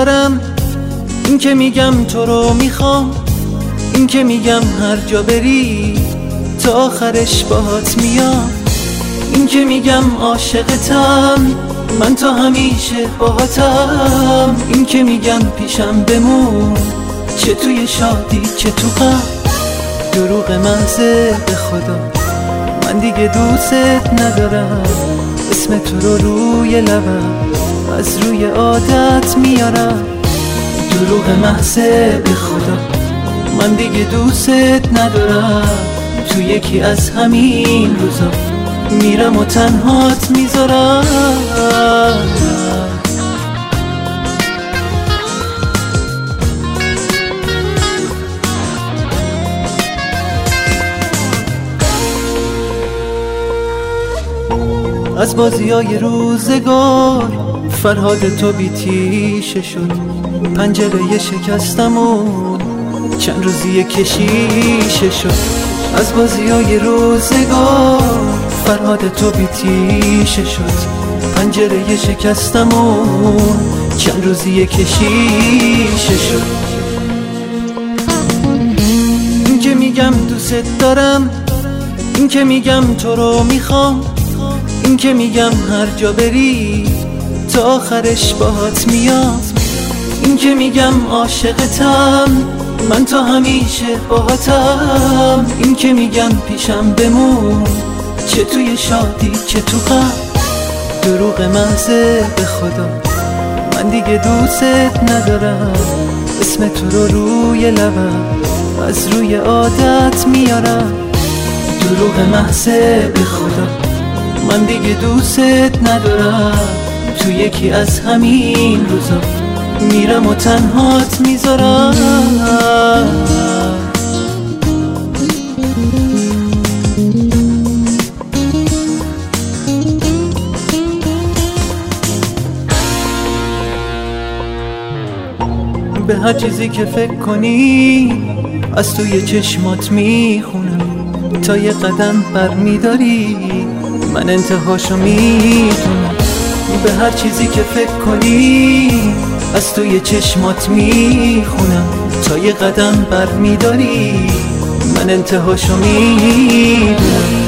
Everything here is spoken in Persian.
دارم، این که میگم تو رو میخوام، این که میگم هر جا بری تا آخرش باهات میام، این که میگم عاشقتم من تا همیشه باهاتم، این که میگم پیشم بمون چه توی شادی چه تو غم. دروغ محضه به خدا من دیگه دوست ندارم، اسم تو رو روی لبم از روی عادت میارم. دروغ محضه به خدا من دیگه دوست ندارم، تو یکی از همین روزا میرم و تنهات میذارم. از بازیای روزگار فرهاد تو بیتیشه شد، پنجره شکستم و چند روزی کشیشه شد. از بازیای روزگار فرهاد تو بیتیشه شد، پنجره شکستم و چند روزی کشیشه شد. این که میگم دوست دارم، این که میگم تو رو میخوام، این که میگم هر جا بری تا آخرش باهات میام، این که میگم عاشقتم من تا همیشه باهاتم، این که میگم پیشم بمون چه توی شادی چه تو غم. دروغ محضه به خدا من دیگه دوست ندارم، اسم تو رو روی لبم از روی عادت میارم. دروغ محضه به خدا من دیگه دوست ندارم، تو یکی از همین روزا میرم و تنهات میذارم. به هر چیزی که فکر کنی از توی چشمات میخونم، تا یه قدم برمیداری من انتهاشو میدونم. به هر چیزی که فکر کنی از توی چشمات میخونم، تا یه قدم برمیداری من انتهاشو میدونم.